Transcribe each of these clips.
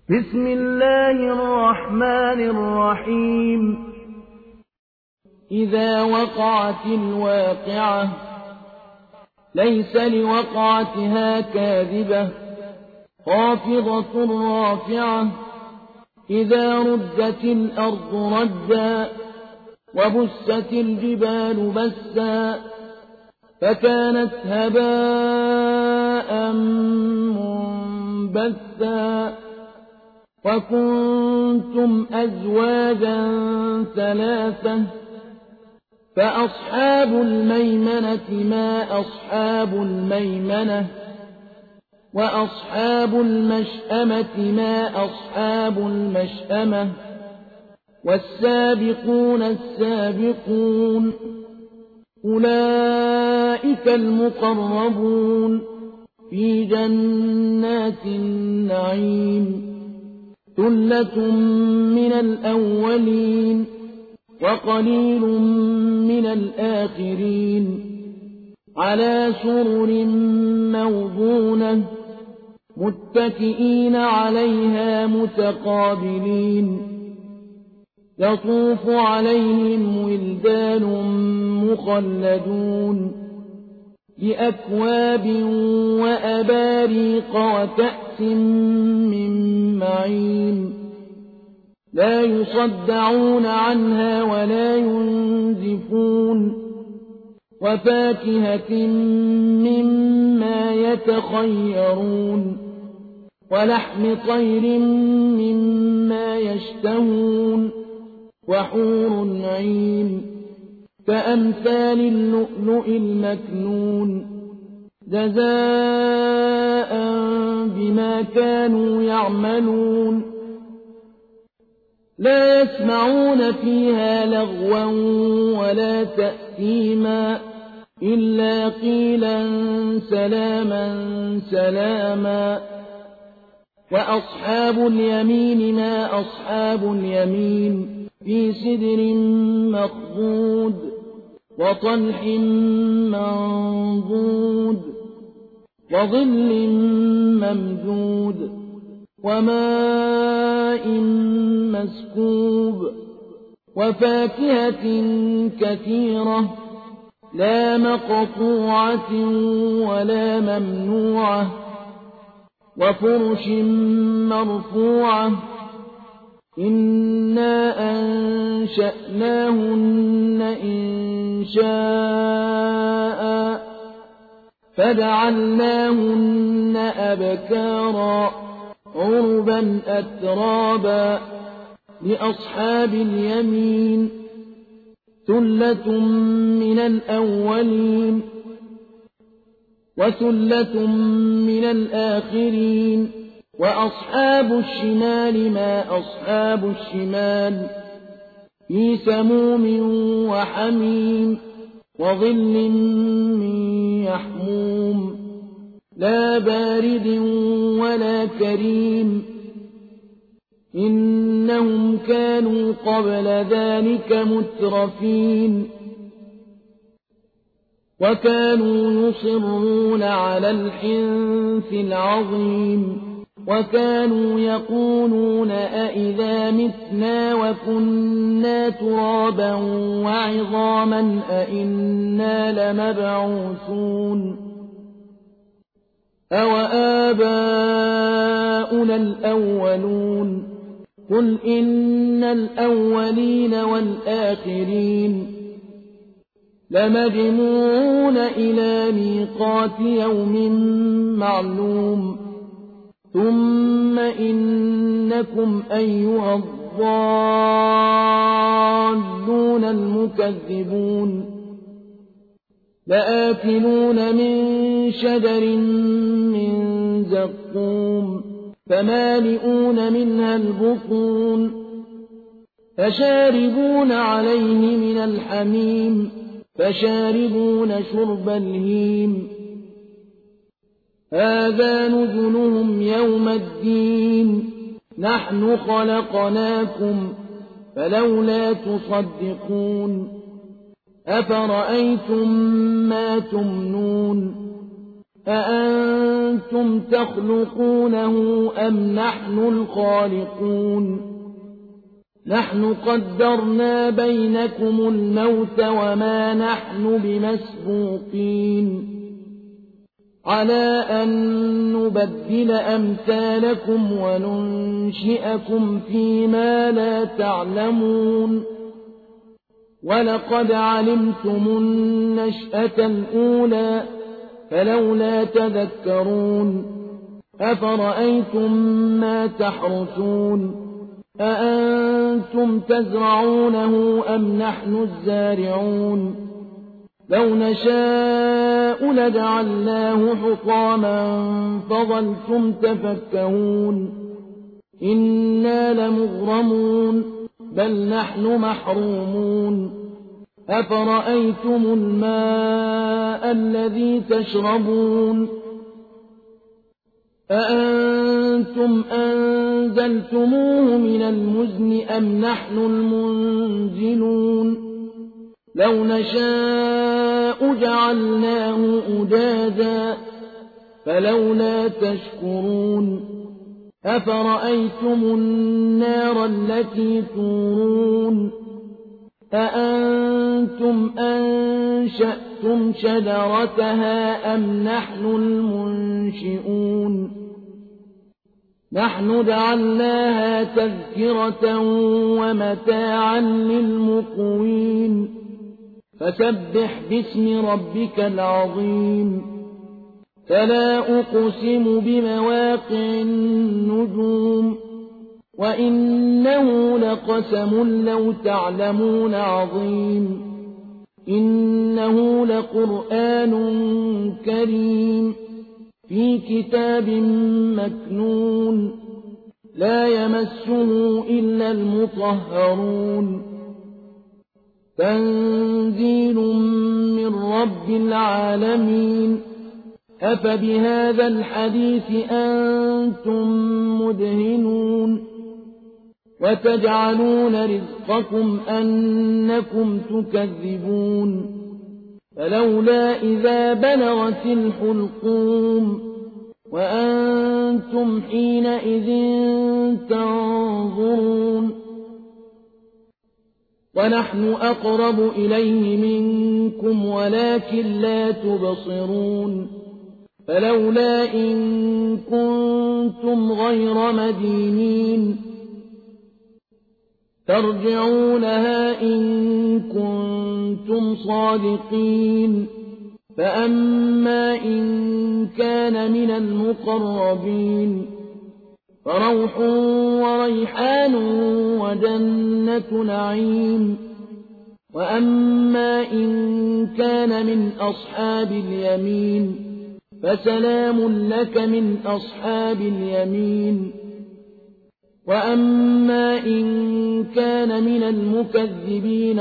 بسم الله الرحمن الرحيم إذا وقعت الواقعة ليس لوقعتها كاذبة خافضة رافعة إذا رجت الأرض رجا وبست الجبال بسا فكانت هباء منبثا وكنتم أزواجا ثلاثة فأصحاب الميمنة ما أصحاب الميمنة وأصحاب المشأمة ما أصحاب المشأمة والسابقون السابقون أولئك المقربون في جنات النعيم ثلة من الأولين وقليل من الآخرين على سرر موضونة متكئين عليها متقابلين يطوف عليهم ولدان مخلدون بأكواب وأباريق وكأس من معين لا يصدعون عنها ولا ينزفون وفاكهة مما يتخيرون ولحم طير مما يشتهون وحور عين كأمثال اللؤلؤ المكنون جزاء بما كانوا يعملون لا يسمعون فيها لغوا ولا تأثيما إلا قيلا سلاما سلاما وأصحاب اليمين ما أصحاب اليمين في سدر مخضود وطلح منضود وظل ممدود وماء مسكوب وفاكهة كثيرة لا مقطوعة ولا ممنوعة وفرش مرفوعة إنا أنشأناهن إنشاء فجعلناهن أبكارا عربا أترابا لأصحاب اليمين ثلة من الأولين وثلة من الآخرين وأصحاب الشمال ما أصحاب الشمال في سموم وحميم وظل من يحموم لا بارد ولا كريم إنهم كانوا قبل ذلك مترفين وكانوا يصرون على الحنث العظيم وكانوا يقولون أئذا متنا وكنا ترابا وعظاما أئنا لمبعوثون أوآباؤنا الأولون قل إن الأولين والآخرين لمجموعون إلى ميقات يوم معلوم ثم إنكم أيها الضالون المكذبون لآكلون من شجر من زقوم فمالئون منها البطون فشاربون عليه من الحميم فشاربون شرب الهيم هذا نزلهم يوم الدين نحن خلقناكم فلولا تصدقون أفرأيتم ما تمنون أأنتم تخلقونه أم نحن الخالقون نحن قدرنا بينكم الموت وما نحن بمسبوقين على أن نبدل أمثالكم وننشئكم فيما لا تعلمون ولقد علمتم النشأة الأولى فلولا تذكرون أفرأيتم ما تحرثون أأنتم تزرعونه أم نحن الزارعون لو نشاء لجعلناه حطاما فظلتم تفكهون إنا لمغرمون بل نحن محرومون أفرأيتم الماء الذي تشربون أأنتم أنزلتموه من المزن أم نحن المنزلون لو نشاء جعلناه أجاجا فلولا تشكرون أفرأيتم النار التي تورون أأنتم أنشأتم شجرتها أم نحن المنشئون نحن جعلناها تذكرة ومتاعا للمقوين فسبح باسم ربك العظيم فلا أقسم بمواقع النجوم وإنه لقسم لو تعلمون عظيم إنه لقرآن كريم في كتاب مكنون لا يمسه إلا المطهرون تنزيل من رب العالمين أفبهذا الحديث أنتم مدهنون وتجعلون رزقكم أنكم تكذبون فلولا إذا بلغت الحلقوم وأنتم حينئذ تنظرون ونحن أقرب إليه منكم ولكن لا تبصرون فلولا إن كنتم غير مدينين ترجعونها إن كنتم صادقين فأما إن كان من المقربين فروح وريحان وجنة نعيم وأما إن كان من أصحاب اليمين فسلام لك من أصحاب اليمين وأما إن كان من المكذبين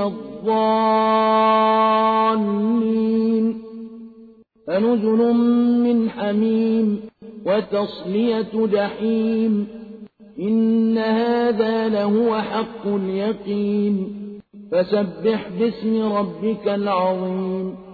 الضالين فنزل من حميم وتصلية جحيم إن هذا لهو حق اليقين فسبح باسم ربك العظيم